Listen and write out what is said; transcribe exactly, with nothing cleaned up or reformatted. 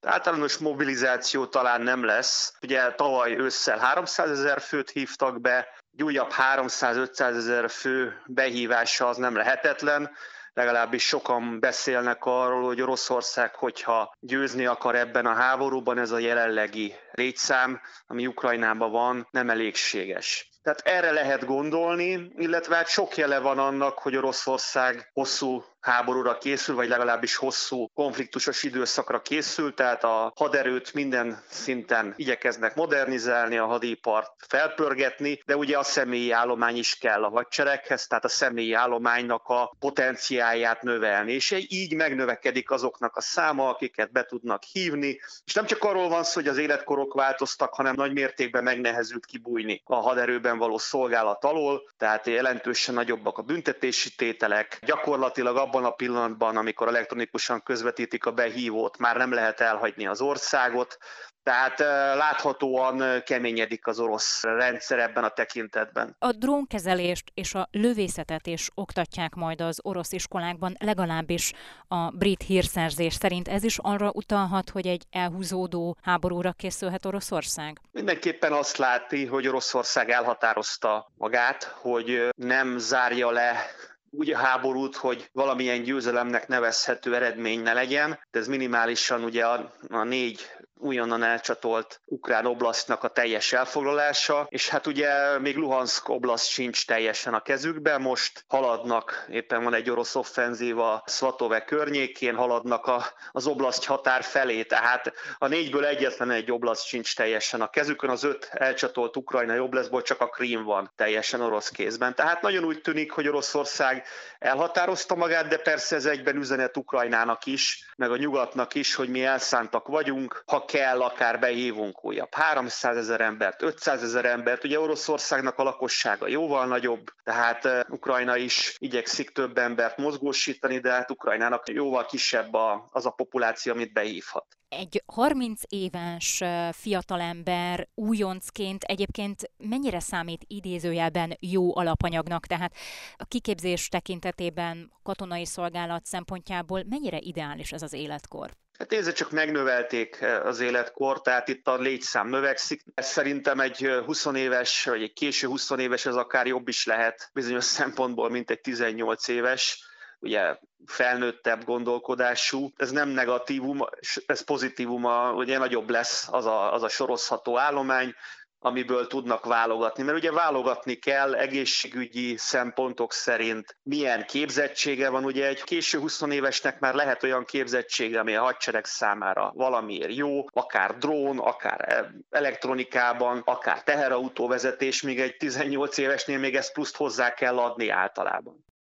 Általános mobilizáció talán nem lesz. Ugye tavaly ősszel háromszázezer főt hívtak be, egy újabb háromszáz-ötszázezer fő behívása az nem lehetetlen. Legalábbis sokan beszélnek arról, hogy Oroszország, hogyha győzni akar ebben a háborúban, ez a jelenlegi létszám, ami Ukrajnában van, nem elégséges. Tehát erre lehet gondolni, illetve hát sok jele van annak, hogy Oroszország hosszú háborúra készül, vagy legalábbis hosszú konfliktusos időszakra készül, tehát a haderőt minden szinten igyekeznek modernizálni, a hadipart felpörgetni, de ugye a személyi állomány is kell a hadsereghez, tehát a személyi állománynak a potenciáját növelni, és így megnövekedik azoknak a száma, akiket be tudnak hívni, és nem csak arról van szó, hogy az életkorok változtak, hanem nagy mértékben megnehezült kibújni a haderőben való szolgálat alól, tehát jelentősen nagyobbak a büntetési tételek, gyakorlatilag abban a pillanatban, amikor elektronikusan közvetítik a behívót, már nem lehet elhagyni az országot, tehát láthatóan keményedik az orosz rendszer ebben a tekintetben. A drónkezelést és a lövészetet is oktatják majd az orosz iskolákban, legalábbis a brit hírszerzés szerint. Ez is arra utalhat, hogy egy elhúzódó háborúra készülhet Oroszország? Mindenképpen azt látni, hogy Oroszország elhatározta magát, hogy nem zárja le úgy a háborút, hogy valamilyen győzelemnek nevezhető eredmény ne legyen, de ez minimálisan ugye a, a négy újonnan elcsatolt ukrán oblasztnak a teljes elfoglalása, és hát ugye még Luhanszk oblaszt sincs teljesen a kezükben, most haladnak, éppen van egy orosz offenzíva Szvatove környékén, haladnak a, az oblaszt határ felé, tehát a négyből egyetlen egy oblaszt sincs teljesen a kezükön, az öt elcsatolt ukrajnai oblasztból csak a Krím van teljesen orosz kézben. Tehát nagyon úgy tűnik, hogy Oroszország elhatározta magát, de persze ez egyben üzenet Ukrajnának is, meg a nyugatnak is, hogy mi elszántak vagyunk, ha kell, akár behívunk újabb háromszázezer embert, ötszázezer embert. Ugye Oroszországnak a lakossága jóval nagyobb, tehát Ukrajna is igyekszik több embert mozgósítani, de hát Ukrajnának jóval kisebb a, az a populáció, amit behívhat. Egy harminc éves fiatalember újoncként egyébként mennyire számít idézőjelben jó alapanyagnak, tehát a kiképzés tekintetében, katonai szolgálat szempontjából mennyire ideális ez az életkor? Hát nézze, csak megnövelték az életkor, tehát itt a létszám növekszik. Ez szerintem egy húsz éves, vagy egy késő húsz éves, ez akár jobb is lehet bizonyos szempontból, mint egy tizennyolc éves. Ugye felnőttebb gondolkodású. Ez nem negatívum, ez pozitívum, ugye nagyobb lesz az a, az a sorozható állomány, amiből tudnak válogatni. Mert ugye válogatni kell egészségügyi szempontok szerint, milyen képzettsége van. Ugye egy késő húsz évesnek már lehet olyan képzettsége, ami a hadsereg számára valamiért jó, akár drón, akár elektronikában, akár teherautóvezetés, míg egy tizennyolc évesnél még ezt pluszt hozzá kell adni általában.